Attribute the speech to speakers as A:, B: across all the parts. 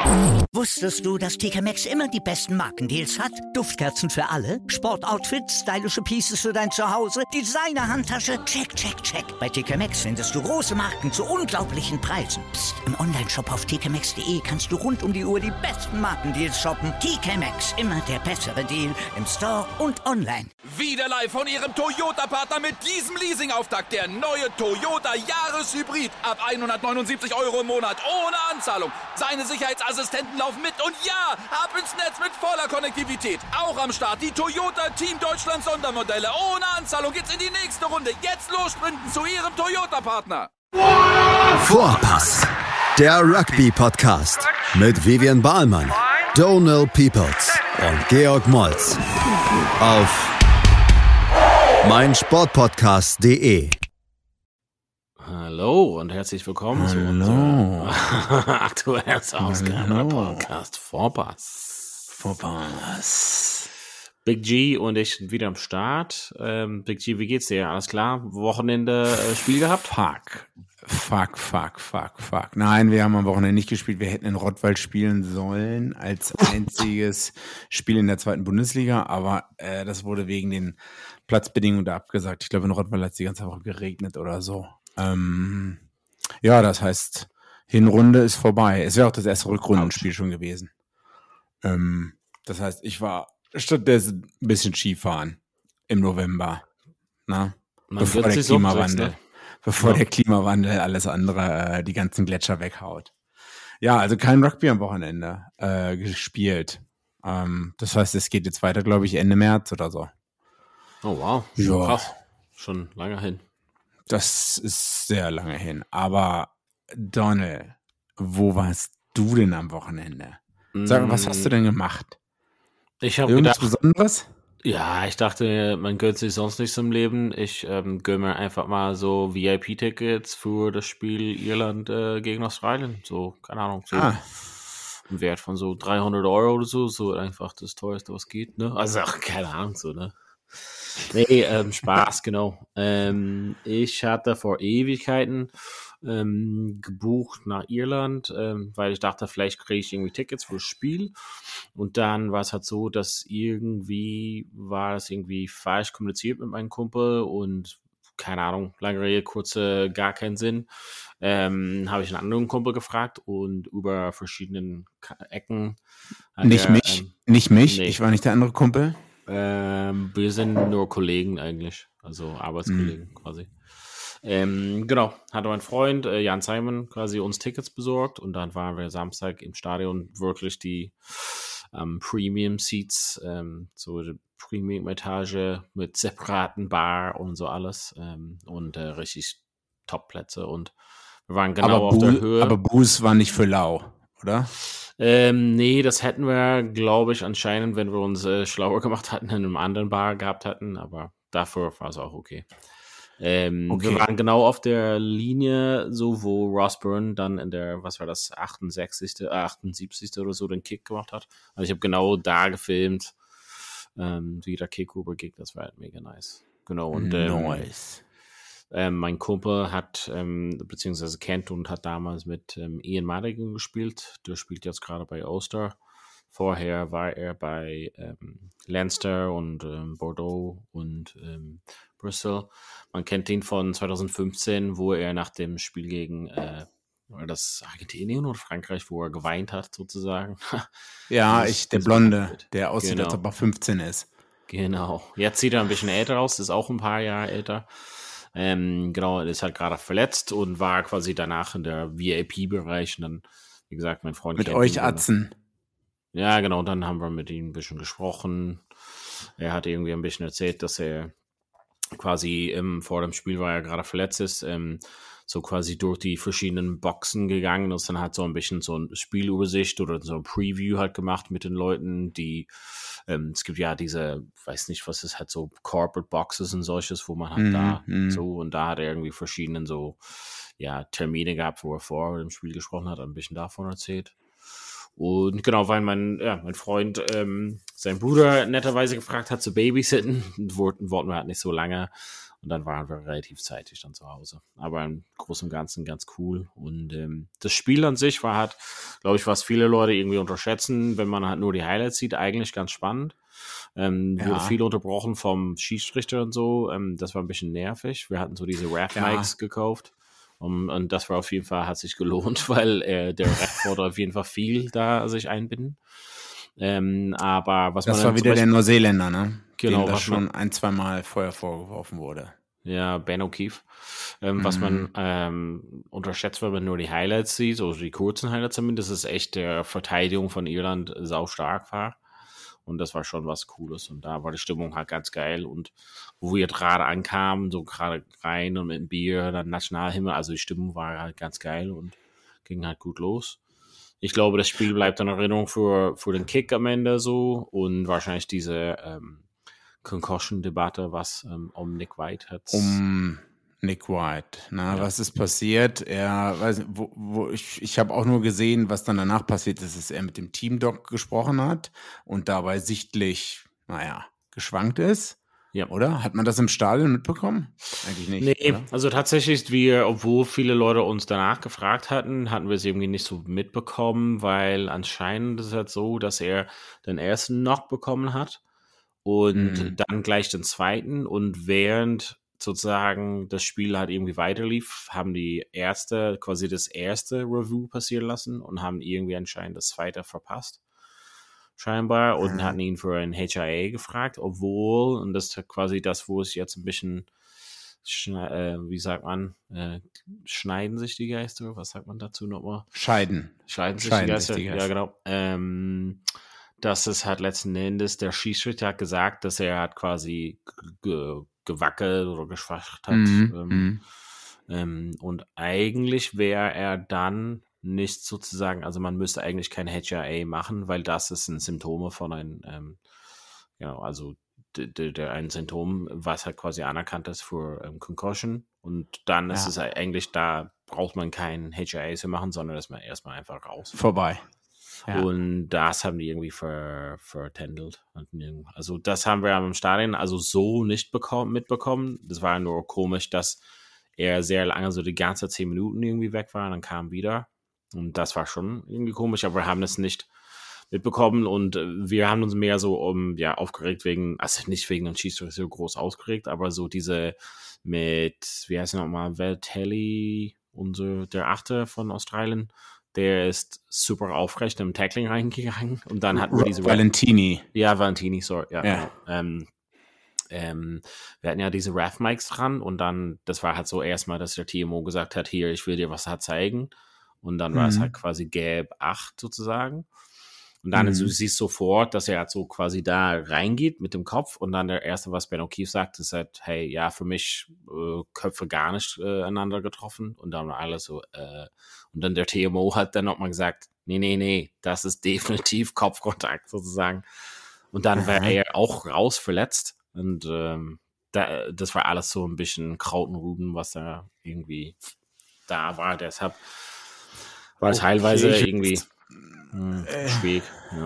A: Wusstest du, dass TK Maxx immer die besten Markendeals hat? Duftkerzen für alle, Sportoutfits, stylische Pieces für dein Zuhause, Designer-Handtasche, check, check, check. Bei TK Maxx findest du große Marken zu unglaublichen Preisen. Psst. Im Onlineshop auf tkmaxx.de kannst du rund um die Uhr die besten Markendeals shoppen. TK Maxx, immer der bessere Deal im Store und online.
B: Wieder live von Ihrem Toyota-Partner mit diesem Leasing-Auftakt. Der neue Toyota Jahreshybrid. Ab 179 € im Monat. Ohne Anzahlung. Seine Sicherheitsassistenten laufen mit. Und ja, ab ins Netz mit voller Konnektivität. Auch am Start die Toyota Team Deutschland Sondermodelle. Ohne Anzahlung geht's in die nächste Runde. Jetzt los sprinten zu Ihrem Toyota-Partner.
C: Vorpass. Der Rugby-Podcast. Mit Vivian Bahlmann, Donald Peoples und Georg Moltz. Auf meinsportpodcast.de.
D: Hallo und herzlich willkommen zu unserem aktuellen Ausgabe Podcast Vorpass. Big G und ich sind wieder am Start. Big G, wie geht's dir? Alles klar? Wochenende Spiel gehabt?
E: Fuck. Nein, wir haben am Wochenende nicht gespielt. Wir hätten in Rottweil spielen sollen als einziges Spiel in der 2. Bundesliga, aber das wurde wegen den Platzbedingungen da abgesagt. Ich glaube, in Rottweil hat es die ganze Woche geregnet oder so. Ja, das heißt, Hinrunde ist vorbei. Es wäre auch das erste Rückrundenspiel schon gewesen. Das heißt, ich war stattdessen ein bisschen Skifahren im November. Bevor der Klimawandel alles andere, die ganzen Gletscher weghaut. Ja, also kein Rugby am Wochenende gespielt. Das heißt, es geht jetzt weiter, glaube ich, Ende März oder so.
D: Oh wow,
E: ja.
D: Krass. Schon lange hin.
E: Das ist sehr lange hin. Aber Donald, wo warst du denn am Wochenende? Sag mal, was hast du denn gemacht?
D: Ich habe
E: Irgendwas
D: gedacht,
E: Besonderes?
D: ja, ich dachte, man gönnt sich sonst nichts im Leben. Ich gönne mir einfach mal so VIP-Tickets für das Spiel Irland gegen Australien. So, keine Ahnung, so im Wert von so 300 € oder so einfach das teuerste, was geht, ne? Also, keine Ahnung, so, ne? Nee, Spaß, genau. Ich hatte vor Ewigkeiten gebucht nach Irland, weil ich dachte, vielleicht kriege ich irgendwie Tickets fürs Spiel. Und dann war es halt so, dass war das irgendwie falsch kommuniziert mit meinem Kumpel und keine Ahnung, lange Rede, kurze, gar keinen Sinn. Habe ich einen anderen Kumpel gefragt und über verschiedenen Ecken.
E: Nicht mich.
D: Nee.
E: Ich war nicht der andere Kumpel.
D: Wir sind nur Kollegen eigentlich, also Arbeitskollegen quasi. Genau, hatte mein Freund Jan Simon quasi uns Tickets besorgt und dann waren wir Samstag im Stadion, wirklich die Premium Seats, so die Premium Etage mit separaten Bar und so alles und richtig Top-Plätze und wir waren genau auf der Höhe.
E: Aber Buß war nicht für lau, oder?
D: Nee, das hätten wir, glaube ich, anscheinend, wenn wir uns schlauer gemacht hatten, in einem anderen Bar gehabt hätten, aber dafür war es auch okay. Wir waren genau auf der Linie, so wo Ross Byrne dann in der, 78. oder so den Kick gemacht hat. Also ich habe genau da gefilmt, wie der Kick rübergeht, das war halt mega nice. Genau, und
E: nice.
D: Mein Kumpel hat, beziehungsweise kennt und hat damals mit Ian Madigan gespielt. Der spielt jetzt gerade bei Ulster. Vorher war er bei Leinster und Bordeaux und Bristol. Man kennt ihn von 2015, wo er nach dem Spiel gegen das Argentinien oder Frankreich, wo er geweint hat, sozusagen.
E: Ja, der Blonde, der aussieht, als ob er 15 ist.
D: Genau. Jetzt sieht er ein bisschen älter aus, ist auch ein paar Jahre älter. Genau, er ist halt gerade verletzt und war quasi danach in der VIP-Bereich und dann, wie gesagt, mein Freund
E: mit euch Atzen.
D: Ja, genau, dann haben wir mit ihm ein bisschen gesprochen. Er hat irgendwie ein bisschen erzählt, dass er quasi vor dem Spiel, weil er gerade verletzt ist, so quasi durch die verschiedenen Boxen gegangen ist, dann hat so ein bisschen so eine Spielübersicht oder so ein Preview halt gemacht mit den Leuten, die es gibt ja diese, weiß nicht, was ist halt so Corporate Boxes und solches, wo man halt so und da hat er irgendwie verschiedene so, ja, Termine gehabt, wo er vor dem Spiel gesprochen hat, ein bisschen davon erzählt. Und genau, weil mein Freund seinen Bruder netterweise gefragt hat zu babysitten, wollten wir halt nicht so lange. Und dann waren wir relativ zeitig dann zu Hause. Aber im Großen und Ganzen ganz cool. Und das Spiel an sich war halt glaube ich, was viele Leute irgendwie unterschätzen, wenn man halt nur die Highlights sieht, eigentlich ganz spannend. Wurde viel unterbrochen vom Schiedsrichter und so. Das war ein bisschen nervig. Wir hatten so diese Ref-Mics gekauft. Und das war auf jeden Fall, hat sich gelohnt, weil der Ref wollte auf jeden Fall viel da sich einbinden. Aber was
E: das war wieder der Neuseeländer, ne?
D: Genau.
E: Dem das schon 1-2 Mal vorher vorgeworfen wurde.
D: Ja, Ben O'Keefe. Was man unterschätzt, wenn man nur die Highlights sieht, also die kurzen Highlights zumindest, ist echt der Verteidigung von Irland sau stark war. Und das war schon was Cooles. Und da war die Stimmung halt ganz geil. Und wo wir gerade ankamen, so gerade rein und mit dem Bier, dann Nationalhymne, also die Stimmung war halt ganz geil und ging halt gut los. Ich glaube, das Spiel bleibt in Erinnerung für den Kick am Ende so und wahrscheinlich diese Concussion-Debatte, was um Nick White hat.
E: Nick White. Was ist passiert? Er weiß nicht, ich habe auch nur gesehen, was dann danach passiert ist, dass er mit dem Teamdoc gesprochen hat und dabei sichtlich, geschwankt ist. Ja. Oder? Hat man das im Stadion mitbekommen? Eigentlich nicht.
D: Nee, oder? Also tatsächlich, obwohl viele Leute uns danach gefragt hatten, hatten wir es irgendwie nicht so mitbekommen, weil anscheinend ist es halt so, dass er den ersten Knock bekommen hat und dann gleich den zweiten und während sozusagen das Spiel halt irgendwie weiterlief, haben die quasi das erste Review passieren lassen und haben irgendwie anscheinend das zweite verpasst. Scheinbar und hatten ihn für ein HIA gefragt, obwohl, und das ist quasi das, wo es jetzt ein bisschen, wie sagt man, schneiden sich die Geister, was sagt man dazu nochmal?
E: Scheiden
D: sich die Geister, ja genau. Dass es halt letzten Endes, der Schiedsrichter hat gesagt, dass er hat quasi gewackelt oder geschwacht hat. Und eigentlich wäre er dann nicht sozusagen, also man müsste eigentlich kein HIA machen, weil das ist ein Symptom von einem, also ein Symptom, was halt quasi anerkannt ist für Concussion und dann ist es eigentlich, da braucht man kein HIA zu machen, sondern ist man erstmal einfach raus.
E: Vorbei.
D: Ja. Und das haben die irgendwie vertändelt. Also das haben wir im Stadion also so nicht mitbekommen. Das war nur komisch, dass er sehr lange, so die ganze 10 Minuten irgendwie weg war und dann kam wieder. Und das war schon irgendwie komisch, aber wir haben es nicht mitbekommen und wir haben uns mehr so aufgeregt also nicht wegen dem Schiedsrichter so groß aufgeregt, aber so diese mit, wie heißt er nochmal, Valtelli, der Achte von Australien, der ist super aufrecht im Tackling reingegangen und dann hatten wir diese
E: Valentini.
D: Ja, Valentini, sorry. Ja. Genau. Wir hatten ja diese Ref-Mics dran und dann, das war halt so erstmal, dass der TMO gesagt hat, hier, ich will dir was zeigen. Und dann war es halt quasi gelb 8 sozusagen. Und dann du siehst sofort, dass er halt so quasi da reingeht mit dem Kopf und dann der erste, was Ben O'Keefe sagt, ist halt, hey, ja, für mich Köpfe gar nicht einander getroffen. Und dann war alles so, und dann der TMO hat dann nochmal gesagt, nee, das ist definitiv Kopfkontakt sozusagen. Und dann war er auch raus verletzt. Und das war alles so ein bisschen Kraut und Rüben, was da irgendwie da war. Deshalb war es teilweise irgendwie schwierig.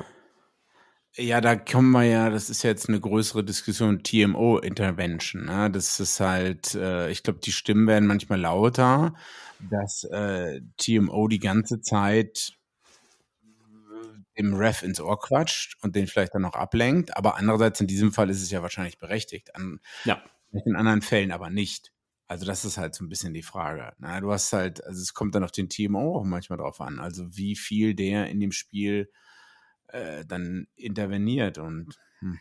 E: Ja, da kommen wir das ist jetzt eine größere Diskussion, TMO-Intervention. Ne? Das ist halt, ich glaube, die Stimmen werden manchmal lauter, dass TMO die ganze Zeit dem Ref ins Ohr quatscht und den vielleicht dann noch ablenkt. Aber andererseits in diesem Fall ist es ja wahrscheinlich berechtigt. In anderen Fällen aber nicht. Also das ist halt so ein bisschen die Frage. Na, du hast halt, also es kommt dann auf den TMO auch manchmal drauf an. Also wie viel der in dem Spiel dann interveniert und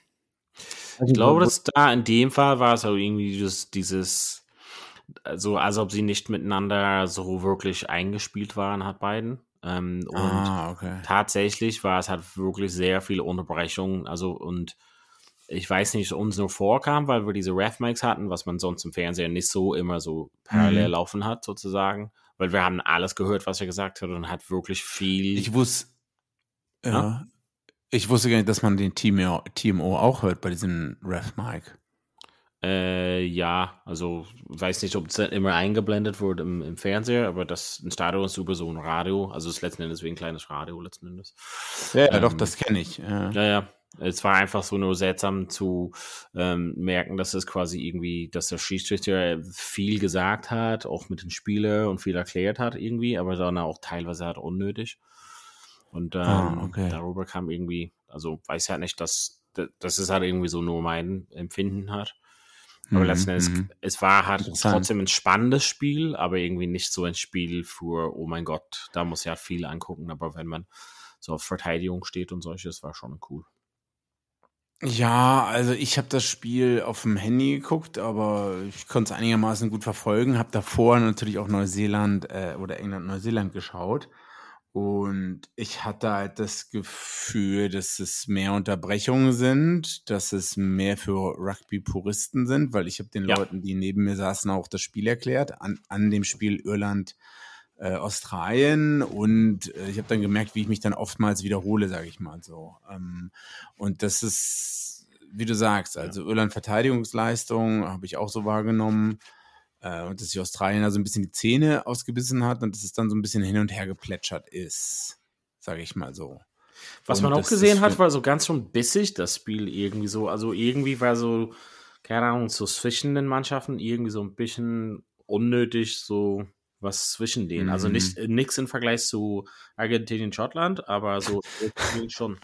D: ich glaube, dass da in dem Fall war es auch irgendwie dieses so, als ob sie nicht miteinander so wirklich eingespielt waren, hat beiden. Tatsächlich war es halt wirklich sehr viele Unterbrechungen. Also und ich weiß nicht, uns nur vorkam, weil wir diese Ref-Mics hatten, was man sonst im Fernseher nicht so immer so parallel laufen hat, sozusagen. Weil wir haben alles gehört, was er gesagt hat und hat wirklich viel.
E: Ich wusste gar nicht, dass man den TMO auch hört bei diesem Ref-Mic.
D: Ja, also weiß nicht, ob es immer eingeblendet wurde im Fernseher, aber das im Stadion ist über so ein Radio, also es ist letzten Endes wie ein kleines Radio letzten Endes.
E: Ja, doch, das kenne ich.
D: Ja. Es war einfach so nur seltsam zu merken, dass es quasi irgendwie, dass der Schiedsrichter viel gesagt hat, auch mit den Spielern und viel erklärt hat irgendwie, aber dann auch teilweise halt unnötig. Und
E: okay.
D: darüber kam irgendwie, also weiß ja nicht, dass das ist halt irgendwie so nur mein Empfinden hat. Aber letzten Endes, es war halt trotzdem ein spannendes Spiel, aber irgendwie nicht so ein Spiel für, oh mein Gott, da muss ja viel angucken. Aber wenn man so auf Verteidigung steht und solches, war schon cool.
E: Ja, also ich habe das Spiel auf dem Handy geguckt, aber ich konnte es einigermaßen gut verfolgen. Habe davor natürlich auch Neuseeland oder England-Neuseeland geschaut. Und ich hatte halt das Gefühl, dass es mehr Unterbrechungen sind, dass es mehr für Rugby-Puristen sind, weil ich habe den Leuten, die neben mir saßen, auch das Spiel erklärt, an dem Spiel Irland Australien, und ich habe dann gemerkt, wie ich mich dann oftmals wiederhole, sage ich mal so. Und das ist, wie du sagst, also Irland Verteidigungsleistung habe ich auch so wahrgenommen, und dass sich Australien also ein bisschen die Zähne ausgebissen hat und dass es dann so ein bisschen hin und her geplätschert ist, sage ich mal so.
D: Was
E: Und
D: man auch gesehen hat, war so ganz schon bissig, das Spiel irgendwie so. Also irgendwie war so, keine Ahnung, so zwischen den Mannschaften irgendwie so ein bisschen unnötig so was zwischen denen. Also nichts im Vergleich zu Argentinien, Schottland, aber so schon.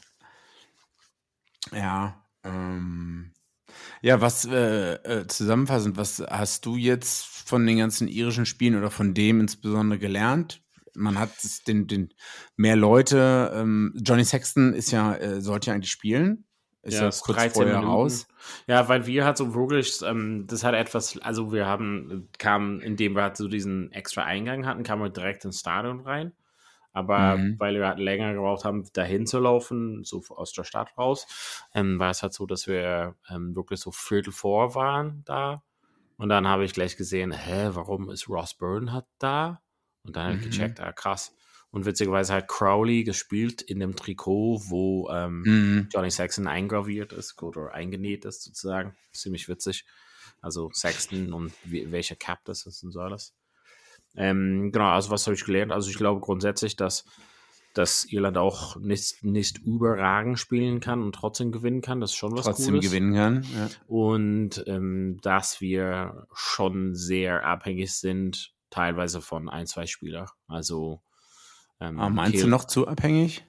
E: Ja, ja, was zusammenfassend, was hast du jetzt von den ganzen irischen Spielen oder von dem insbesondere gelernt? Man hat den mehr Leute, Johnny Sexton ist ja, sollte ja eigentlich spielen. Ist ja kurz vorher raus.
D: Ja, weil wir halt so wirklich, das hat etwas, also kamen, indem wir halt so diesen extra Eingang hatten, kamen wir direkt ins Stadion rein. Aber weil wir halt länger gebraucht haben, dahin zu laufen, so aus der Stadt raus, war es halt so, dass wir wirklich so Viertel vor waren da. Und dann habe ich gleich gesehen, warum ist Ross Byrne halt da? Und dann habe ich gecheckt, krass. Und witzigerweise hat Crowley gespielt in dem Trikot, wo Johnny Sexton eingraviert ist oder eingenäht ist sozusagen. Ziemlich witzig. Also Sexton und welcher Cap das ist und so alles. Genau, also was habe ich gelernt? Also ich glaube grundsätzlich, dass Irland auch nicht überragend spielen kann und trotzdem gewinnen kann. Das ist schon was Cooles.
E: Trotzdem gewinnen kann, ja.
D: Und dass wir schon sehr abhängig sind, teilweise von 1-2 Spielern. Also
E: meinst du noch zu abhängig?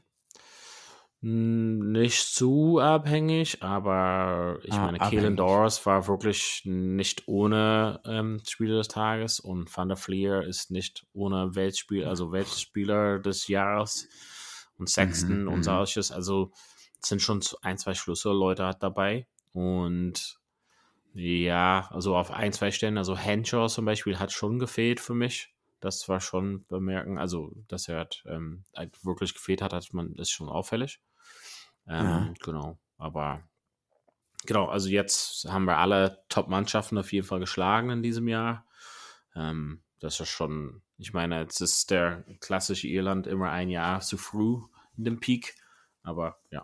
D: Nicht zu abhängig, aber ich meine, Caelan Doris war wirklich nicht ohne Spieler des Tages und Van der Fleer ist nicht ohne Weltspieler des Jahres und Sexton und solches. Also es sind schon 1-2 Schlüsselleute dabei und ja, also auf 1-2 Stellen, also Henshaw zum Beispiel hat schon gefehlt für mich. Das war schon bemerken, also dass er halt wirklich gefehlt hat, ist schon auffällig. Genau, aber genau, also jetzt haben wir alle Top-Mannschaften auf jeden Fall geschlagen in diesem Jahr. Das ist schon, ich meine, jetzt ist der klassische Irland immer ein Jahr zu früh in dem Peak, aber ja.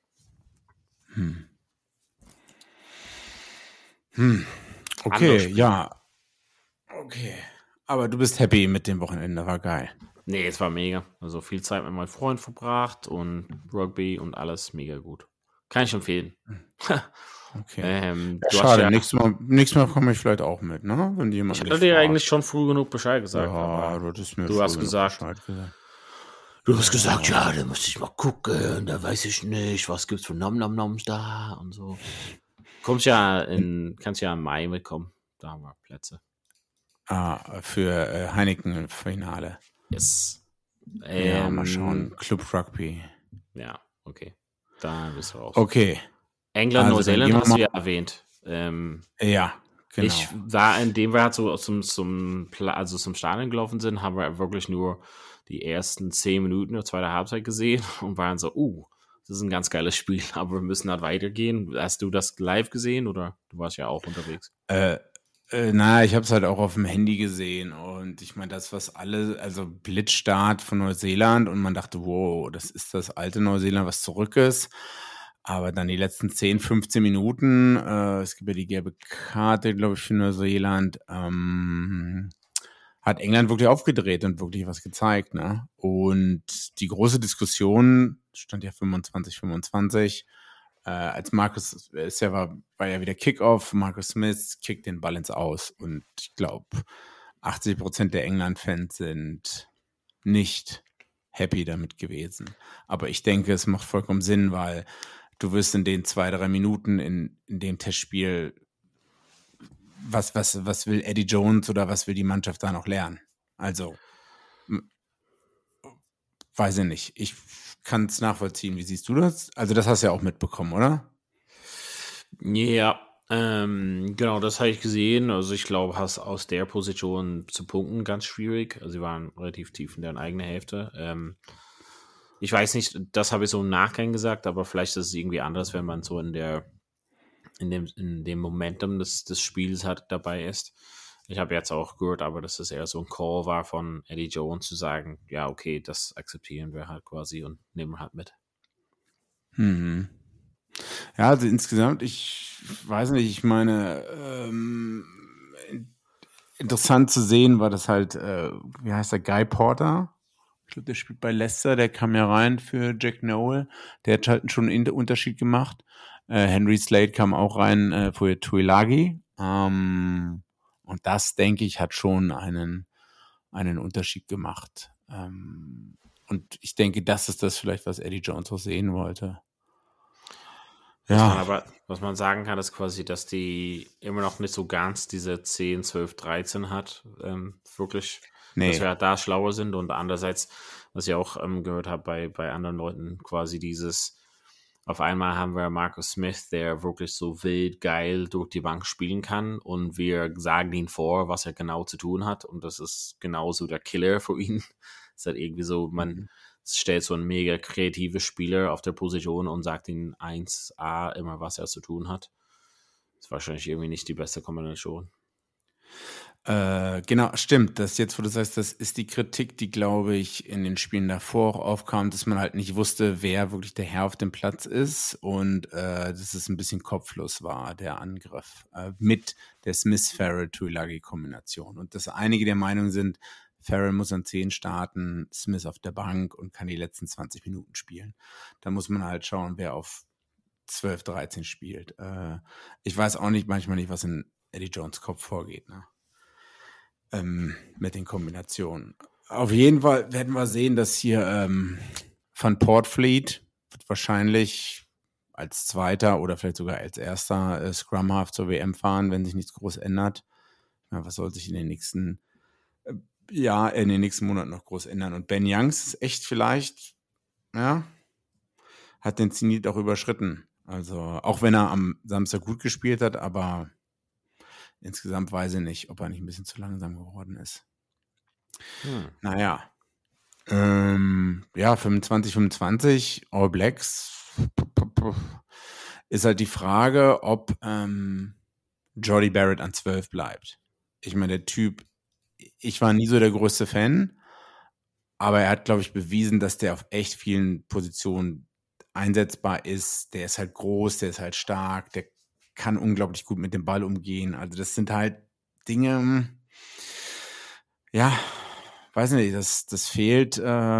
E: Okay, ja. Okay. Aber du bist happy mit dem Wochenende, war geil.
D: Nee, es war mega. Also viel Zeit mit meinem Freund verbracht und Rugby und alles mega gut. Kann ich empfehlen.
E: Okay. Schade, nächstes Mal komme ich vielleicht auch mit, ne? Wenn jemand
D: ich hatte dir eigentlich schon früh genug Bescheid gesagt.
E: Ja,
D: du hast gesagt, ja, da muss ich mal gucken, da weiß ich nicht, was gibt's für Nom-Nom-Noms da und so. Kannst ja im Mai mitkommen. Da haben wir Plätze.
E: Für Heineken-Finale.
D: Yes.
E: Ja, mal schauen. Club Rugby.
D: Ja, okay. Da bist du raus.
E: Okay.
D: England, also Neuseeland hast du ja erwähnt.
E: Ja, genau.
D: Ich war, indem wir halt so zum Stadion gelaufen sind, haben wir wirklich nur die ersten 10 Minuten der zweiten Halbzeit gesehen und waren so, das ist ein ganz geiles Spiel, aber wir müssen halt weitergehen. Hast du das live gesehen oder du warst ja auch unterwegs?
E: Ich habe es halt auch auf dem Handy gesehen und ich meine, das, was also Blitzstart von Neuseeland und man dachte, wow, das ist das alte Neuseeland, was zurück ist. Aber dann die letzten 10, 15 Minuten, es gibt ja die gelbe Karte, glaube ich, für Neuseeland, hat England wirklich aufgedreht und wirklich was gezeigt, ne? Und die große Diskussion stand ja 25-25, als Marcus, war ja wieder Kickoff, Marcus Smith kickt den Ball ins Aus und ich glaube, 80% der England-Fans sind nicht happy damit gewesen. Aber ich denke, es macht vollkommen Sinn, weil du wirst in den 2-3 Minuten in dem Testspiel, was will Eddie Jones oder was will die Mannschaft da noch lernen? Also, weiß ich nicht. Ich kann es nachvollziehen. Wie siehst du das? Also das hast du ja auch mitbekommen, oder?
D: Ja, genau, das habe ich gesehen. Also ich glaube, aus der Position zu punkten ganz schwierig. Also sie waren relativ tief in deren eigenen Hälfte. Ich weiß nicht, das habe ich so im Nachgang gesagt, aber vielleicht ist es irgendwie anders, wenn man so in dem Momentum des Spiels halt dabei ist. Ich habe jetzt auch gehört, aber dass es eher so ein Call war von Eddie Jones zu sagen, ja, okay, das akzeptieren wir halt quasi und nehmen halt mit.
E: Mhm. Ja, also insgesamt, ich weiß nicht, ich meine, interessant zu sehen war das halt, wie heißt der, Guy Porter? Ich glaube, der spielt bei Leicester, der kam ja rein für Jack Nowell, der hat halt schon einen Unterschied gemacht. Henry Slade kam auch rein für Tuilagi. Und das, denke ich, hat schon einen Unterschied gemacht. Und ich denke, das ist das vielleicht, was Eddie Jones auch sehen wollte.
D: Ja. Was man sagen kann, ist quasi, dass die immer noch nicht so ganz diese 10, 12, 13 hat. Wirklich, dass wir halt da schlauer sind. Und andererseits, was ich auch gehört habe bei anderen Leuten, quasi dieses, auf einmal haben wir Marcus Smith, der wirklich so wild geil durch die Bank spielen kann und wir sagen ihm vor, was er genau zu tun hat und das ist genauso der Killer für ihn. Es ist halt irgendwie so, man stellt so einen mega kreativen Spieler auf der Position und sagt ihm 1A immer, was er zu tun hat. Das ist wahrscheinlich irgendwie nicht die beste Kombination.
E: Genau, stimmt. Das jetzt, wo du sagst, das ist die Kritik, die, glaube ich, in den Spielen davor auch aufkam, dass man halt nicht wusste, wer wirklich der Herr auf dem Platz ist und dass es ein bisschen kopflos war, der Angriff, mit der Smith-Farrell-Tuilagi-Kombination. Und dass einige der Meinung sind, Farrell muss an 10 starten, Smith auf der Bank und kann die letzten 20 Minuten spielen. Da muss man halt schauen, wer auf 12, 13 spielt. Ich weiß auch manchmal nicht, was in Eddie Jones Kopf vorgeht, ne? Mit den Kombinationen. Auf jeden Fall werden wir sehen, dass hier Van Poortvliet wird wahrscheinlich als Zweiter oder vielleicht sogar als Erster Scrum-Half zur WM fahren, wenn sich nichts groß ändert. Ja, was soll sich in den nächsten Monaten noch groß ändern? Und Ben Youngs ist echt vielleicht, ja, hat den Zenit auch überschritten. Also auch wenn er am Samstag gut gespielt hat, aber insgesamt weiß ich nicht, ob er nicht ein bisschen zu langsam geworden ist. Naja. 25 All Blacks ist halt die Frage, ob Jordie Barrett an 12 bleibt. Ich meine, der Typ, ich war nie so der größte Fan, aber er hat, glaube ich, bewiesen, dass der auf echt vielen Positionen einsetzbar ist. Der ist halt groß, der ist halt stark, der kann unglaublich gut mit dem Ball umgehen. Also das sind halt Dinge, ja, weiß nicht, das fehlt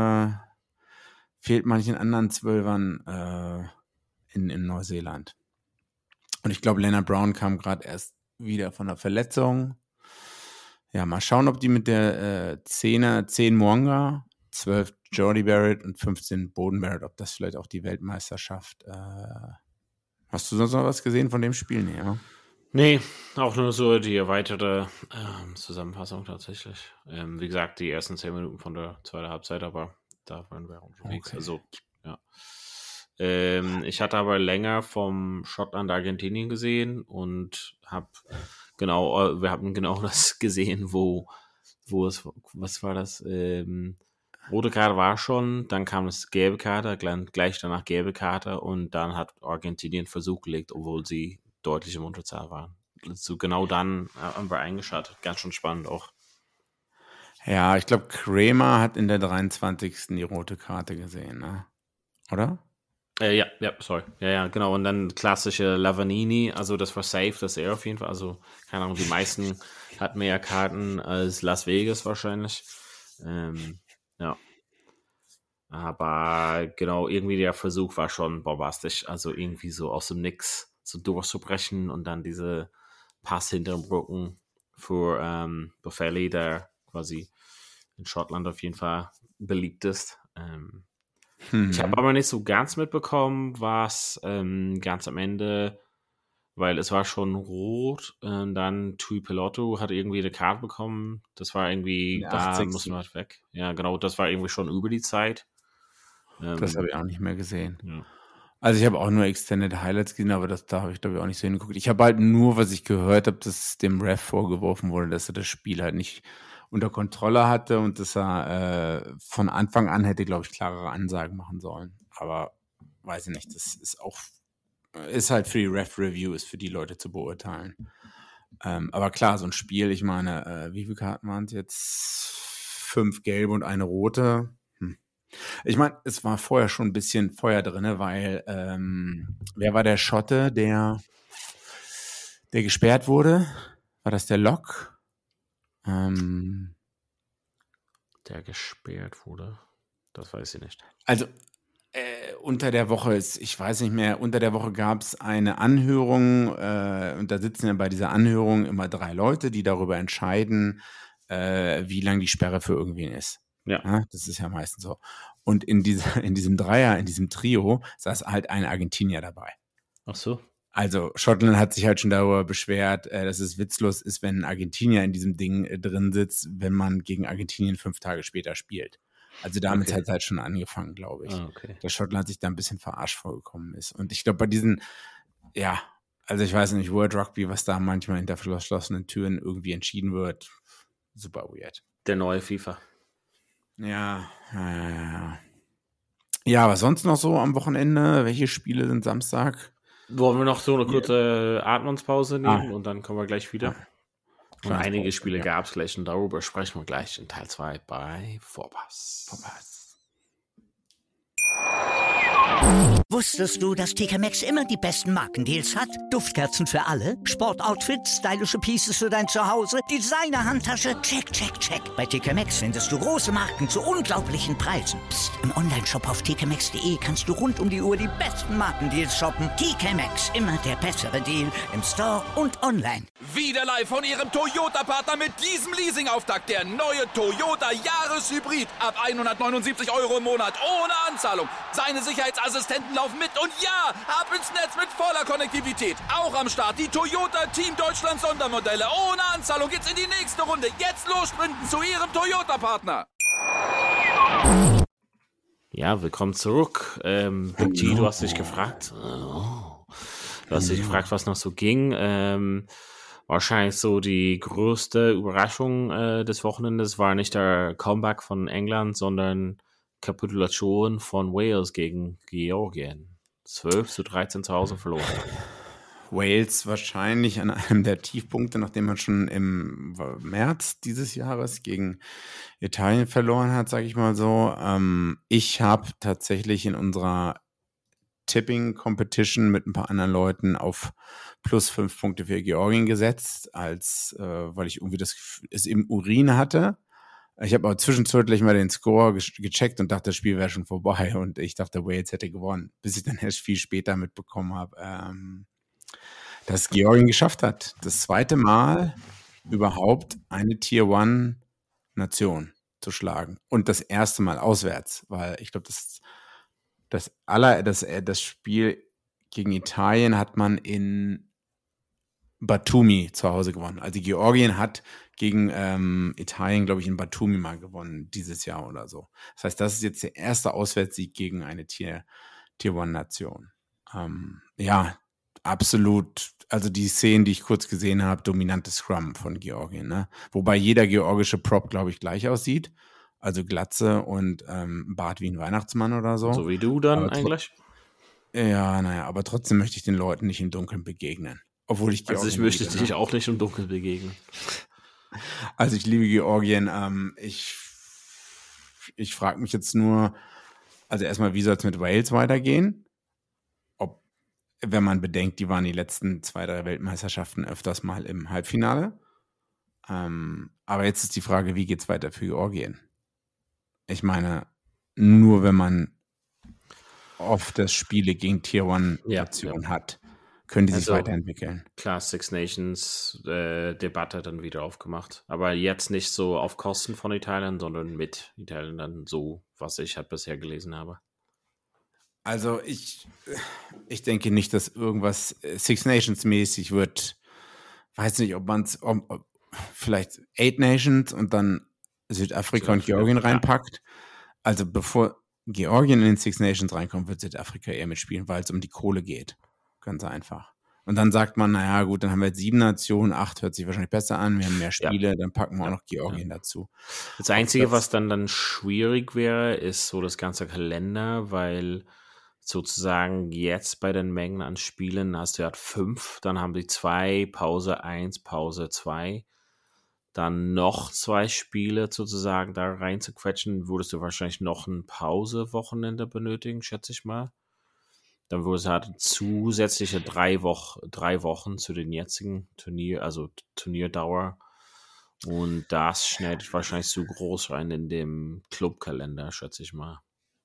E: manchen anderen Zwölfern in Neuseeland. Und ich glaube, Leonard Brown kam gerade erst wieder von der Verletzung. Ja, mal schauen, ob die mit der 10 Mo'unga, 12 Jordie Barrett und 15 Beauden Barrett, ob das vielleicht auch die Weltmeisterschaft Hast du sonst noch was gesehen von dem Spiel? Nee, ja?
D: Nee, auch nur so die erweiterte Zusammenfassung tatsächlich. Wie gesagt, die ersten 10 Minuten von der zweiten Halbzeit, aber da waren wir unterwegs. Okay. Also, ja. Ich hatte aber länger vom Schottland-Argentinien gesehen und wir haben genau das gesehen, wo es, was war das? Rote Karte war schon, dann kam das gelbe Karte, gleich danach gelbe Karte und dann hat Argentinien Versuch gelegt, obwohl sie deutlich im Unterzahl waren. So genau dann haben wir eingeschaltet. Ganz schön spannend auch.
E: Ja, ich glaube, Kramer hat in der 23. die rote Karte gesehen, ne? Oder?
D: Ja, sorry. Ja, genau. Und dann klassische Lavanini, also das war safe, das er auf jeden Fall. Also, keine Ahnung, die meisten hatten mehr Karten als Las Vegas wahrscheinlich. Ja. Aber genau, irgendwie der Versuch war schon bombastisch. Also irgendwie so aus dem Nix so durchzubrechen und dann diese Pass hinter dem Rücken für Boffelli, der quasi in Schottland auf jeden Fall beliebt ist. Ich habe aber nicht so ganz mitbekommen, was ganz am Ende, weil es war schon rot, dann Tui Pelotto hat irgendwie eine Karte bekommen. Das war irgendwie, da muss man halt weg. Ja, genau, das war irgendwie schon über die Zeit.
E: Das habe ich auch nicht mehr gesehen.
D: Ja.
E: Also ich habe auch nur Extended Highlights gesehen, aber da habe ich, glaube ich, auch nicht so hingeguckt. Ich habe halt nur, was ich gehört habe, dass dem Ref vorgeworfen wurde, dass er das Spiel halt nicht unter Kontrolle hatte und dass er von Anfang an hätte, glaube ich, klarere Ansagen machen sollen. Aber weiß ich nicht, das ist halt für die Ref-Review, ist für die Leute zu beurteilen. Aber klar, so ein Spiel, ich meine, wie viele Karten waren es jetzt? 5 gelbe und eine rote. Ich meine, es war vorher schon ein bisschen Feuer drin, weil wer war der Schotte, der gesperrt wurde? War das der Locke?
D: Der gesperrt wurde? Das weiß ich nicht.
E: Also unter der Woche unter der Woche gab es eine Anhörung und da sitzen ja bei dieser Anhörung immer 3 Leute, die darüber entscheiden, wie lang die Sperre für irgendwen ist. Ja, das ist ja meistens so. Und in diesem Trio, saß halt ein Argentinier dabei.
D: Ach so.
E: Also Schottland hat sich halt schon darüber beschwert, dass es witzlos ist, wenn ein Argentinier in diesem Ding drin sitzt, wenn man gegen Argentinien 5 Tage später spielt. Also damit hat es halt schon angefangen, glaube ich.
D: Okay.
E: Dass Schottland sich da ein bisschen verarscht vorgekommen ist. Und ich glaube, bei diesen, ja, also ich weiß nicht, World Rugby, was da manchmal hinter verschlossenen Türen irgendwie entschieden wird, super weird.
D: Der neue FIFA.
E: Ja. Ja, was sonst noch so am Wochenende? Welche Spiele sind Samstag?
D: Wollen wir noch so eine kurze Atmungspause nehmen und dann kommen wir gleich wieder? Und einige Spiele gab es gleich und darüber sprechen wir gleich in Teil 2 bei Vorpass.
A: Wusstest du, dass TK Maxx immer die besten Markendeals hat? Duftkerzen für alle, Sportoutfits, stylische Pieces für dein Zuhause, Designer-Handtasche, check, check, check. Bei TK Maxx findest du große Marken zu unglaublichen Preisen. Psst. Im Onlineshop auf tkmaxx.de kannst du rund um die Uhr die besten Markendeals shoppen. TK Maxx, immer der bessere Deal im Store und online.
B: Wieder live von Ihrem Toyota-Partner mit diesem Leasing-Auftakt. Der neue Toyota Jahreshybrid. Ab 179 € im Monat ohne Anzahlung. Seine Sicherheitsassistenten laufen mit und ja, ab ins Netz mit voller Konnektivität. Auch am Start die Toyota Team Deutschland Sondermodelle. Ohne Anzahlung geht's in die nächste Runde. Jetzt los sprinten zu Ihrem Toyota-Partner.
D: Ja, willkommen zurück. Big G, du hast dich gefragt. Was noch so ging. Wahrscheinlich so die größte Überraschung des Wochenendes war nicht der Comeback von England, sondern Kapitulation von Wales gegen Georgien. 12-13 zu Hause verloren.
E: Wales wahrscheinlich an einem der Tiefpunkte, nachdem man schon im März dieses Jahres gegen Italien verloren hat, sage ich mal so. Ich habe tatsächlich in unserer Tipping-Competition mit ein paar anderen Leuten auf plus 5 Punkte für Georgien gesetzt, weil ich irgendwie es im Urin hatte. Ich habe aber zwischenzeitlich mal den Score gecheckt und dachte, das Spiel wäre schon vorbei und ich dachte, Wales hätte gewonnen, bis ich dann erst viel später mitbekommen habe, dass Georgien geschafft hat, das zweite Mal überhaupt eine Tier-1-Nation zu schlagen und das erste Mal auswärts, weil ich glaube, das Spiel gegen Italien hat man in Batumi zu Hause gewonnen. Also Georgien hat gegen Italien, glaube ich, in Batumi mal gewonnen, dieses Jahr oder so. Das heißt, das ist jetzt der erste Auswärtssieg gegen eine Tier-1-Nation. Ja, absolut. Also die Szenen, die ich kurz gesehen habe, dominantes Scrum von Georgien. Ne? Wobei jeder georgische Prop, glaube ich, gleich aussieht. Also Glatze und Bart wie ein Weihnachtsmann oder so.
D: So wie du dann eigentlich?
E: Ja, naja, aber trotzdem möchte ich den Leuten nicht im Dunkeln begegnen. Obwohl ich
D: Georgien möchte dich auch nicht im Dunkeln begegnen.
E: Also ich liebe Georgien. Ich frage mich jetzt nur, also erstmal, wie soll es mit Wales weitergehen? Wenn man bedenkt, die waren die letzten 2-3 Weltmeisterschaften öfters mal im Halbfinale. Aber jetzt ist die Frage, wie geht es weiter für Georgien? Ich meine, nur wenn man oft das Spiele gegen Tier-1-Nationen hat, können die sich weiterentwickeln.
D: Klar, Six Nations Debatte dann wieder aufgemacht. Aber jetzt nicht so auf Kosten von Italien, sondern mit Italien dann so was ich halt bisher gelesen habe.
E: Also ich denke nicht, dass irgendwas Six Nations mäßig wird. Weiß nicht, ob man es vielleicht Eight Nations und dann Südafrika und Georgien reinpackt. Also bevor Georgien in den Six Nations reinkommt, wird Südafrika eher mitspielen, weil es um die Kohle geht. Ganz einfach. Und dann sagt man, naja gut, dann haben wir jetzt 7 Nationen, 8 hört sich wahrscheinlich besser an, wir haben mehr Spiele, dann packen wir auch noch Georgien dazu.
D: Das Einzige, was dann schwierig wäre, ist so das ganze Kalender, weil sozusagen jetzt bei den Mengen an Spielen hast du ja 5, dann haben die 2, Pause 1, Pause 2, dann noch 2 Spiele sozusagen da rein zu quetschen, würdest du wahrscheinlich noch ein Pause-Wochenende benötigen, schätze ich mal. Dann würde es halt zusätzliche 3 Wochen zu den jetzigen Turnierdauer. Und das schneidet wahrscheinlich zu groß rein in dem Clubkalender, schätze ich mal.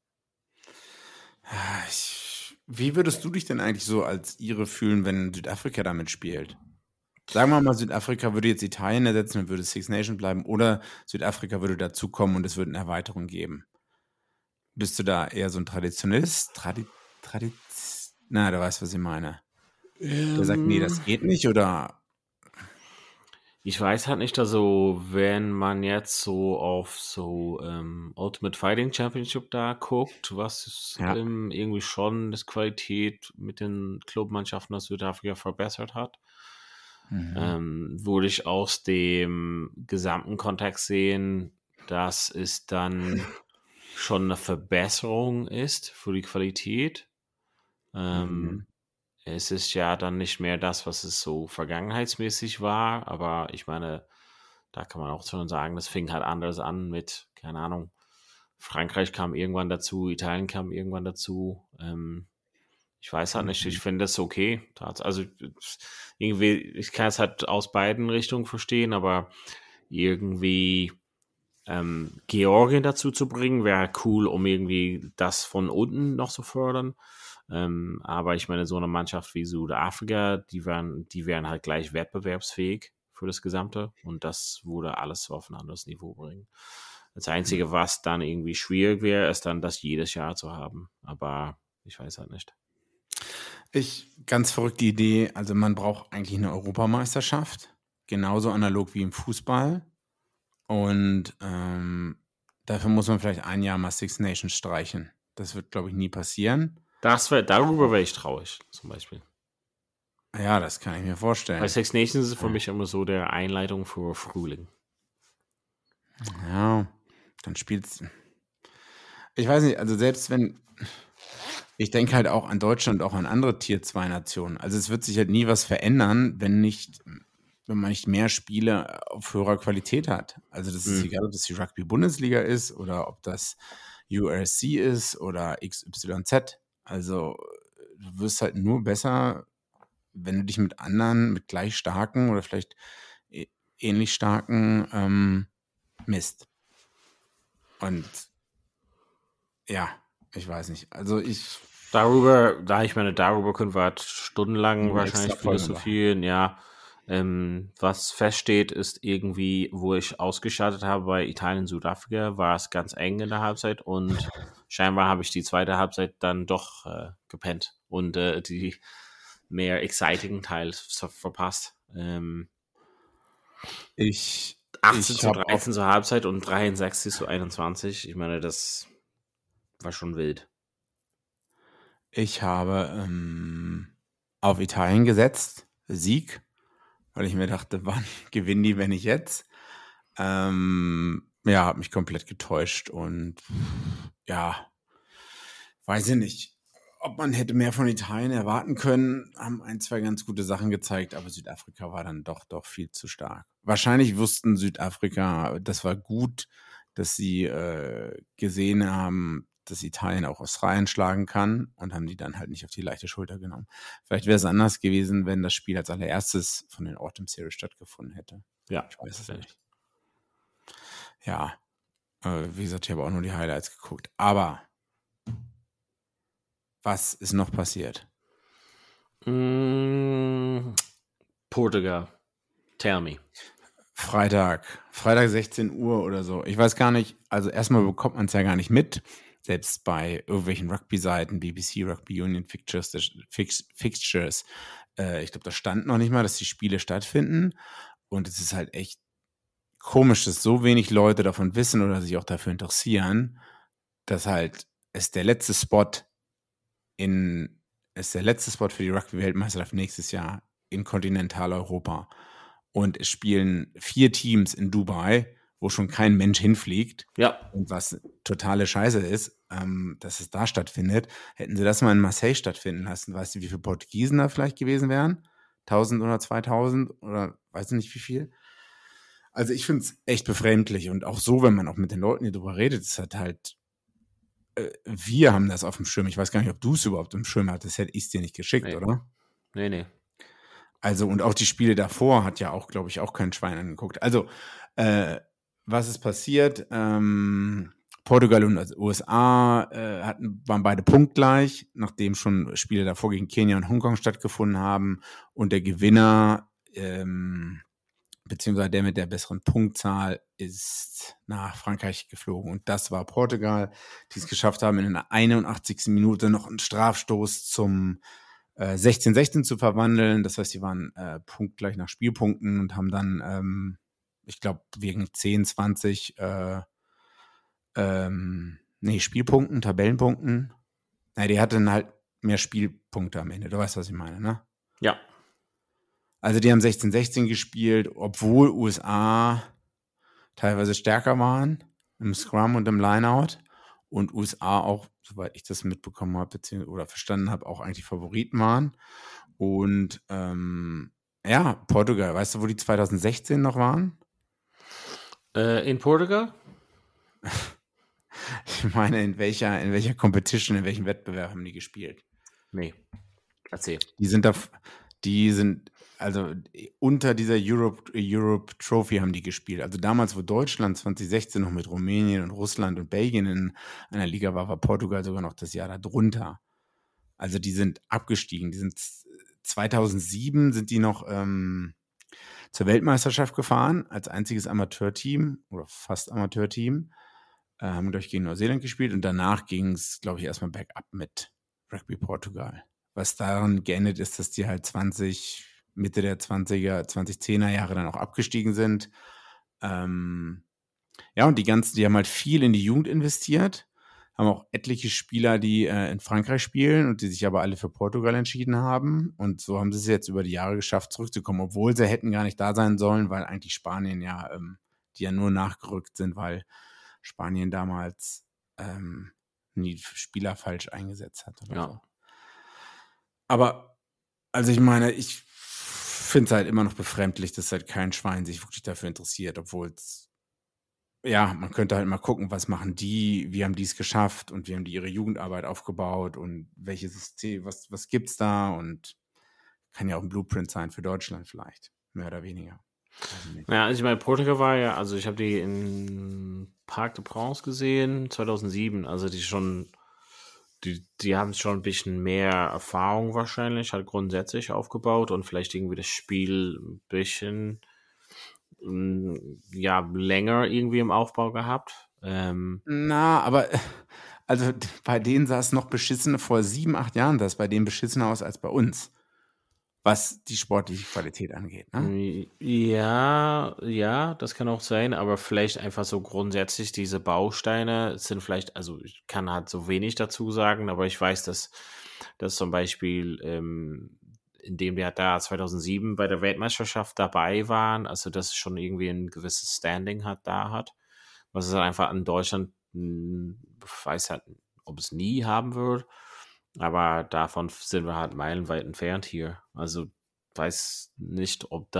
E: Wie würdest du dich denn eigentlich so als Ire fühlen, wenn Südafrika damit spielt? Sagen wir mal, Südafrika würde jetzt Italien ersetzen und würde Six Nations bleiben, oder Südafrika würde dazukommen und es würde eine Erweiterung geben. Bist du da eher so ein Traditionalist? Na, du weißt, was ich meine. Der sagt, nee, das geht nicht, oder?
D: Ich weiß halt nicht, also wenn man jetzt so auf so Ultimate Fighting Championship da guckt, was irgendwie schon das Qualität mit den Clubmannschaften aus Südafrika verbessert hat, würde ich aus dem gesamten Kontext sehen, dass es dann schon eine Verbesserung ist für die Qualität. Es ist ja dann nicht mehr das, was es so vergangenheitsmäßig war, aber ich meine, da kann man auch schon sagen, das fing halt anders an mit, keine Ahnung, Frankreich kam irgendwann dazu, Italien kam irgendwann dazu. Ich weiß halt nicht, ich finde das okay. Also irgendwie, ich kann es halt aus beiden Richtungen verstehen, aber irgendwie Georgien dazu zu bringen, wäre cool, um irgendwie das von unten noch zu fördern. Aber ich meine, so eine Mannschaft wie Südafrika, die wären halt gleich wettbewerbsfähig für das Gesamte, und das würde alles auf ein anderes Niveau bringen. Das Einzige, was dann irgendwie schwierig wäre, ist dann, das jedes Jahr zu haben. Aber ich weiß halt nicht.
E: Ganz verrückte Idee. Also man braucht eigentlich eine Europameisterschaft, genauso analog wie im Fußball. Und dafür muss man vielleicht ein Jahr mal Six Nations streichen. Das wird, glaube ich, nie passieren.
D: Darüber wäre ich traurig, zum Beispiel.
E: Ja, das kann ich mir vorstellen.
D: Weil Six Nations ist für mich immer so der Einleitung für Frühling.
E: Ja, dann spielt's. Ich weiß nicht, also selbst wenn. Ich denke halt auch an Deutschland, auch an andere Tier-2-Nationen. Also es wird sich halt nie was verändern, wenn man nicht mehr Spiele auf höherer Qualität hat. Also das ist egal, ob das die Rugby-Bundesliga ist oder ob das URC ist oder XYZ. Also du wirst halt nur besser, wenn du dich mit anderen, mit gleich starken oder vielleicht ähnlich starken misst. Und ja, ich weiß nicht. Also
D: darüber können wir halt stundenlang wahrscheinlich philosophieren, ja. Was feststeht, ist irgendwie, wo ich ausgeschaltet habe bei Italien, Südafrika, war es ganz eng in der Halbzeit, und scheinbar habe ich die zweite Halbzeit dann doch gepennt und die mehr exciting Teil verpasst. 18:13 zur Halbzeit und 63:21. Ich meine, das war schon wild.
E: Ich habe auf Italien gesetzt, Sieg, weil ich mir dachte, wann gewinnen die, wenn nicht jetzt? Ja, habe mich komplett getäuscht und ja, weiß ich nicht, ob man hätte mehr von Italien erwarten können, haben 1, 2 ganz gute Sachen gezeigt, aber Südafrika war dann doch viel zu stark. Wahrscheinlich wussten Südafrika, das war gut, dass sie gesehen haben, dass Italien auch Australien schlagen kann, und haben die dann halt nicht auf die leichte Schulter genommen. Vielleicht wäre es anders gewesen, wenn das Spiel als allererstes von den Autumn Series stattgefunden hätte.
D: Ja,
E: ich weiß es nicht. Ja, wie gesagt, ich habe auch nur die Highlights geguckt. Aber was ist noch passiert?
D: Portugal. Tell me.
E: Freitag 16 Uhr oder so. Ich weiß gar nicht, also erstmal bekommt man es ja gar nicht mit. Selbst bei irgendwelchen Rugby-Seiten, BBC, Rugby Union Fixtures, ich glaube, da stand noch nicht mal, dass die Spiele stattfinden. Und es ist halt echt komisch, dass so wenig Leute davon wissen oder sich auch dafür interessieren, dass halt es der letzte Spot für die Rugby-Weltmeisterschaft nächstes Jahr in Kontinentaleuropa. Und es spielen 4 Teams in Dubai, wo schon kein Mensch hinfliegt.
D: Ja.
E: Und was totale Scheiße ist, dass es da stattfindet. Hätten sie das mal in Marseille stattfinden lassen, weißt du, wie viele Portugiesen da vielleicht gewesen wären? 1000 oder 2000 oder weiß nicht wie viel. Also ich finde es echt befremdlich. Und auch so, wenn man auch mit den Leuten hier drüber redet, es hat halt, wir haben das auf dem Schirm. Ich weiß gar nicht, ob du es überhaupt im Schirm hattest. Hätte ich es dir nicht geschickt, oder?
D: Nee.
E: Also, und auch die Spiele davor hat ja auch, glaube ich, auch kein Schwein angeguckt. Also, was ist passiert? Portugal und USA waren beide punktgleich, nachdem schon Spiele davor gegen Kenia und Hongkong stattgefunden haben. Und der Gewinner, beziehungsweise der mit der besseren Punktzahl, ist nach Frankreich geflogen. Und das war Portugal, die es geschafft haben, in der 81. Minute noch einen Strafstoß zum 16-16 zu verwandeln. Das heißt, sie waren punktgleich nach Spielpunkten und haben dann, ich glaube, wegen 10, 20 Spielpunkten, Tabellenpunkten. Die hatten halt mehr Spielpunkte am Ende. Du weißt, was ich meine, ne?
D: Ja.
E: Also die haben 16-16 gespielt, obwohl USA teilweise stärker waren im Scrum und im Lineout. Und USA auch, soweit ich das mitbekommen habe oder verstanden habe, auch eigentlich Favoriten waren. Und Portugal, weißt du, wo die 2016 noch waren?
D: In Portugal?
E: Ich meine, in welcher Competition, in welchem Wettbewerb haben die gespielt?
D: Nee. Erzähl.
E: Die sind also unter dieser Europe Trophy haben die gespielt. Also damals, wo Deutschland 2016 noch mit Rumänien und Russland und Belgien in einer Liga war Portugal sogar noch das Jahr darunter. Also die sind abgestiegen. Die sind 2007 sind die noch zur Weltmeisterschaft gefahren als einziges Amateurteam oder fast Amateurteam. Haben gleich gegen Neuseeland gespielt und danach ging es, glaube ich, erstmal bergab mit Rugby Portugal. Was daran geendet ist, dass die halt Mitte der 2010er Jahre dann auch abgestiegen sind. Und die haben halt viel in die Jugend investiert, haben auch etliche Spieler, die in Frankreich spielen und die sich aber alle für Portugal entschieden haben. Und so haben sie es jetzt über die Jahre geschafft, zurückzukommen, obwohl sie hätten gar nicht da sein sollen, weil eigentlich Spanien die ja nur nachgerückt sind, weil Spanien damals nie Spieler falsch eingesetzt hat. Oder so. Aber, also ich meine, ich finde es halt immer noch befremdlich, dass halt kein Schwein sich wirklich dafür interessiert, obwohl es, man könnte halt mal gucken, was machen die, wie haben die es geschafft und wie haben die ihre Jugendarbeit aufgebaut und welches System, was gibt's da und kann ja auch ein Blueprint sein für Deutschland vielleicht, mehr oder weniger.
D: Ja, also ich meine, Portugal war ja, also ich habe die in Parc des Princes gesehen, 2007, also die haben schon ein bisschen mehr Erfahrung wahrscheinlich, halt grundsätzlich aufgebaut und vielleicht irgendwie das Spiel ein bisschen länger irgendwie im Aufbau gehabt.
E: Aber also bei denen sah es noch beschissener, vor 7, 8 Jahren sah es bei denen beschissener aus als bei uns, was die sportliche Qualität angeht, ne?
D: Ja, das kann auch sein, aber vielleicht einfach so grundsätzlich diese Bausteine sind vielleicht, also ich kann halt so wenig dazu sagen, aber ich weiß, dass zum Beispiel, indem der da 2007 bei der Weltmeisterschaft dabei waren, also das schon irgendwie ein gewisses Standing hat, was es halt einfach in Deutschland, weiß halt, ob es nie haben wird. Aber davon sind wir halt meilenweit entfernt hier. Also weiß nicht, ob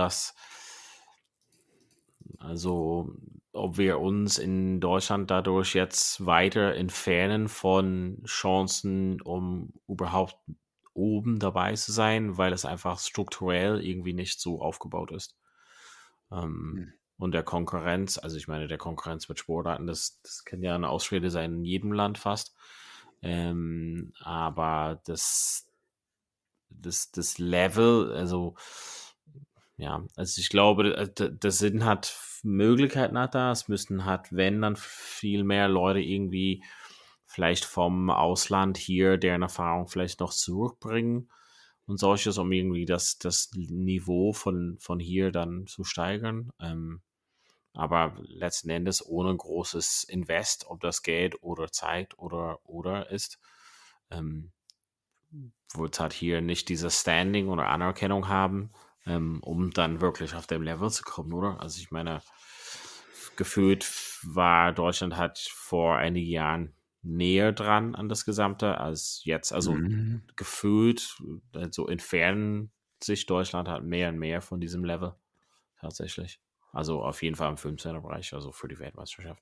D: wir uns in Deutschland dadurch jetzt weiter entfernen von Chancen, um überhaupt oben dabei zu sein, weil es einfach strukturell irgendwie nicht so aufgebaut ist. Und der Konkurrenz, also ich meine, der Konkurrenz mit Sportarten, das kann ja eine Ausrede sein in jedem Land fast. Aber das Level, also Ja, also ich glaube, das sind halt Möglichkeiten hat da. Es müssten halt, wenn, dann viel mehr Leute irgendwie vielleicht vom Ausland hier deren Erfahrung vielleicht noch zurückbringen und solches, um irgendwie das Niveau von hier dann zu steigern. Aber letzten Endes ohne großes Invest, ob das Geld oder Zeit oder ist, wird es halt hier nicht dieses Standing oder Anerkennung haben, um dann wirklich auf dem Level zu kommen, oder? Also ich meine, gefühlt war Deutschland halt vor einigen Jahren näher dran an das Gesamte als jetzt. Also gefühlt, so entfernen sich Deutschland halt mehr und mehr von diesem Level tatsächlich. Also auf jeden Fall im 15er-Bereich, also für die Weltmeisterschaft.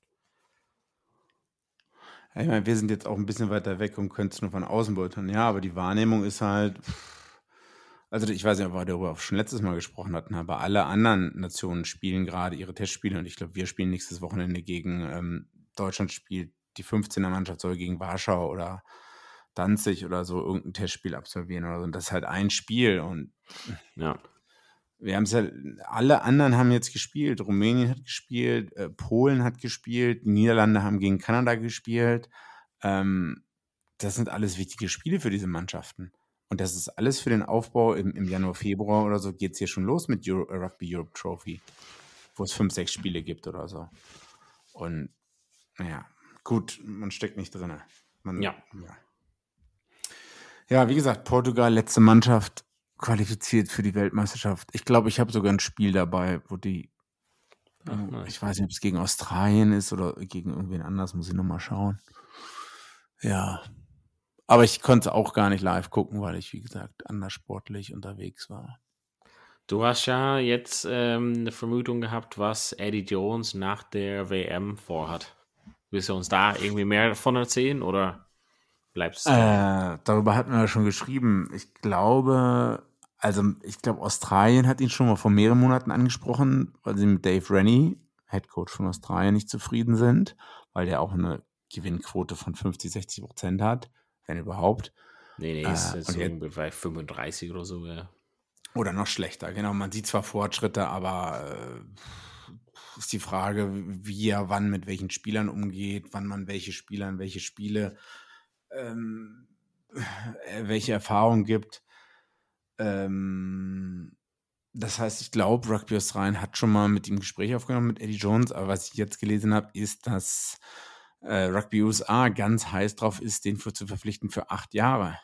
E: Ja, ich meine, wir sind jetzt auch ein bisschen weiter weg und können es nur von außen beurteilen. Ja, aber die Wahrnehmung ist halt, also ich weiß nicht, ob wir darüber auch schon letztes Mal gesprochen hatten, aber alle anderen Nationen spielen gerade ihre Testspiele und ich glaube, wir spielen nächstes Wochenende gegen Deutschland spielt die 15er-Mannschaft soll gegen Warschau oder Danzig oder so irgendein Testspiel absolvieren oder so. Und das ist halt ein Spiel und
D: Ja.
E: wir haben es ja, alle anderen haben jetzt gespielt. Rumänien hat gespielt, Polen hat gespielt, die Niederlande haben gegen Kanada gespielt. Das sind alles wichtige Spiele für diese Mannschaften. Und das ist alles für den Aufbau im Januar, Februar oder so geht es hier schon los mit Rugby Europe Trophy, wo es 5, 6 Spiele gibt oder so. Und naja, gut, man steckt nicht drin. Ja, wie gesagt, Portugal, letzte Mannschaft, qualifiziert für die Weltmeisterschaft. Ich glaube, ich habe sogar ein Spiel dabei, wo die, ich weiß nicht, ob es gegen Australien ist oder gegen irgendwen anders, muss ich nochmal schauen. Ja, aber ich konnte es auch gar nicht live gucken, weil ich, wie gesagt, anders sportlich unterwegs war.
D: Du hast ja jetzt eine Vermutung gehabt, was Eddie Jones nach der WM vorhat. Willst du uns da irgendwie mehr davon erzählen oder bleibst du?
E: Darüber hatten wir ja schon geschrieben. Ich glaube, Australien hat ihn schon mal vor mehreren Monaten angesprochen, weil sie mit Dave Rennie, Headcoach von Australien, nicht zufrieden sind, weil der auch eine Gewinnquote von 50-60% hat, wenn überhaupt.
D: Nee, ist jetzt so bei 35 oder so, ja.
E: Oder noch schlechter, genau. Man sieht zwar Fortschritte, aber ist die Frage, wie er wann mit welchen Spielern umgeht, wann man welche Spieler in welche Spiele welche Erfahrung gibt. Das heißt, ich glaube, Rugby Australien hat schon mal mit ihm Gespräche aufgenommen mit Eddie Jones, aber was ich jetzt gelesen habe, ist, dass Rugby USA ganz heiß drauf ist, den zu verpflichten für 8 Jahre.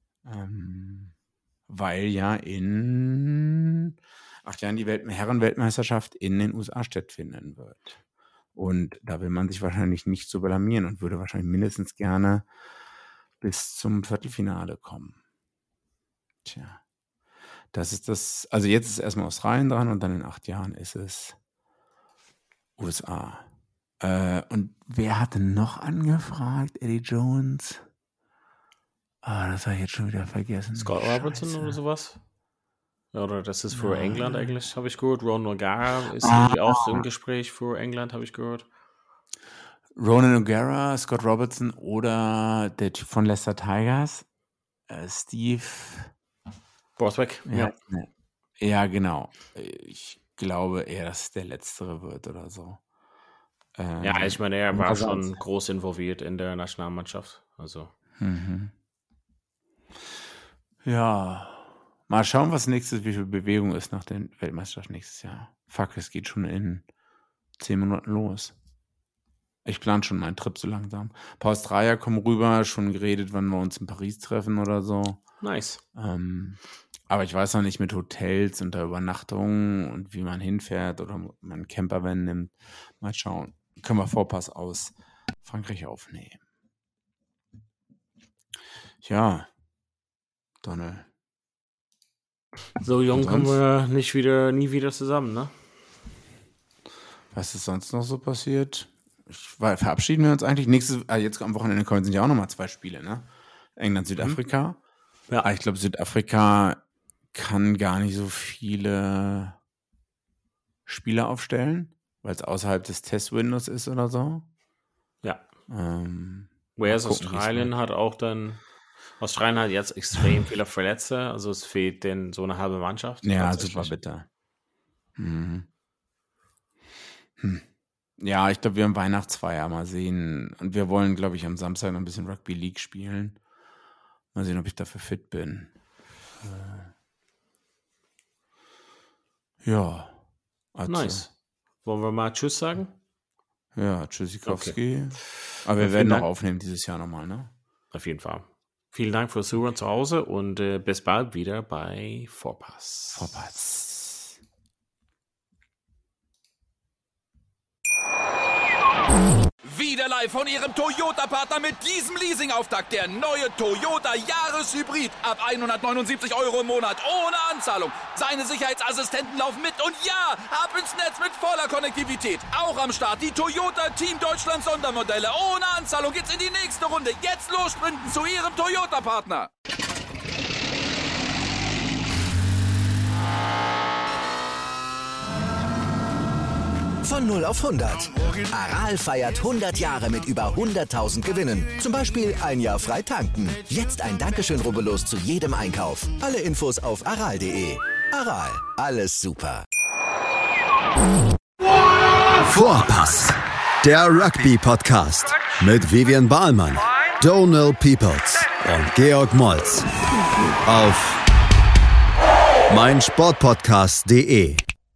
E: Weil ja in 8 Jahren die Herren-Weltmeisterschaft in den USA stattfinden wird. Und da will man sich wahrscheinlich nicht so blamieren und würde wahrscheinlich mindestens gerne bis zum Viertelfinale kommen. Tja, das ist das, also jetzt ist erstmal Australien dran und dann in 8 Jahren ist es USA. Und wer hatte noch angefragt? Eddie Jones? Das habe ich jetzt schon wieder vergessen.
D: Scott Robertson oder sowas? Oder das ist für England eigentlich, habe ich gehört. Ron O'Gara ist irgendwie auch im Gespräch für England, habe ich gehört.
E: Ronan O'Gara, Scott Robertson oder der Typ von Leicester Tigers, Steve
D: Borthwick.
E: Ja, genau. Ich glaube eher, dass es der Letztere wird oder so.
D: Ja, ich meine, er war schon groß involviert in der Nationalmannschaft. Also.
E: Ja, mal schauen, was wie viel Bewegung ist nach der Weltmeisterschaft nächstes Jahr. Fuck, es geht schon in 10 Monaten los. Ich plane schon meinen Trip so langsam. Ein paar Australier kommen rüber, schon geredet, wann wir uns in Paris treffen oder so.
D: Nice.
E: Aber ich weiß noch nicht mit Hotels und der Übernachtung und wie man hinfährt oder man einen Campervan nimmt. Mal schauen. Können wir Vorpass aus Frankreich aufnehmen. Ja, Donald.
D: So jung kommen wir nie wieder zusammen, ne?
E: Was ist sonst noch so passiert? Verabschieden wir uns eigentlich? Jetzt am Wochenende sind ja auch nochmal 2 Spiele, ne? England, Südafrika. Ja. Aber ich glaube, Südafrika kann gar nicht so viele Spieler aufstellen, weil es außerhalb des Test-Windows ist oder so.
D: Ja. Whereas Australien hat auch dann. Australien hat jetzt extrem viele Verletzte, also es fehlt denen so eine halbe Mannschaft.
E: Ja, super bitter. Ja, ich glaube, wir haben Weihnachtsfeier, mal sehen. Und wir wollen, glaube ich, am Samstag noch ein bisschen Rugby League spielen. Mal sehen, ob ich dafür fit bin. Ja. Also,
D: Nice. Wollen wir mal Tschüss sagen?
E: Ja, Tschüssikowski. Okay. Aber wir werden noch aufnehmen dieses Jahr nochmal, ne?
D: Auf jeden Fall. Vielen Dank fürs Zuhören zu Hause und bis bald wieder bei Vorpass.
B: Wieder live von Ihrem Toyota-Partner mit diesem Leasing-Auftakt. Der neue Toyota Jahreshybrid. Ab 179 € im Monat. Ohne Anzahlung. Seine Sicherheitsassistenten laufen mit. Und ja, ab ins Netz mit voller Konnektivität. Auch am Start die Toyota Team Deutschland Sondermodelle. Ohne Anzahlung geht's in die nächste Runde. Jetzt los sprinten zu Ihrem Toyota-Partner.
F: Von 0 auf 100. Aral feiert 100 Jahre mit über 100.000 Gewinnen. Zum Beispiel ein Jahr frei tanken. Jetzt ein Dankeschön, rubbellos zu jedem Einkauf. Alle Infos auf aral.de. Aral, alles super.
C: Vorpass, der Rugby-Podcast mit Vivian Bahlmann, Donald Peoples und Georg Moltz auf meinsportpodcast.de.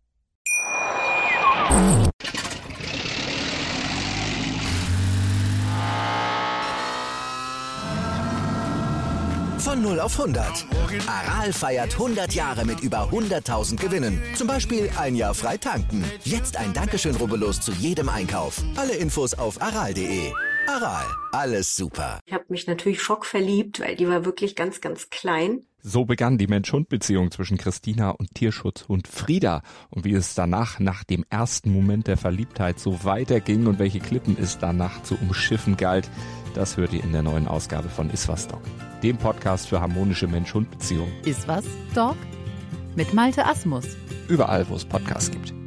F: Von 0 auf 100. Aral feiert 100 Jahre mit über 100.000 Gewinnen. Zum Beispiel ein Jahr frei tanken. Jetzt ein Dankeschön, rubbellos zu jedem Einkauf. Alle Infos auf aral.de. Aral, alles super.
G: Ich habe mich natürlich schockverliebt, weil die war wirklich ganz, ganz klein.
H: So begann die Mensch-Hund-Beziehung zwischen Christina und Tierschutzhund Frieda. Und wie es danach, nach dem ersten Moment der Verliebtheit, so weiterging und welche Klippen es danach zu umschiffen galt, das hört ihr in der neuen Ausgabe von Iswas Dog, dem Podcast für harmonische Mensch-Hund-Beziehungen.
I: Iswas Dog? Mit Malte Asmus.
H: Überall, wo es Podcasts gibt.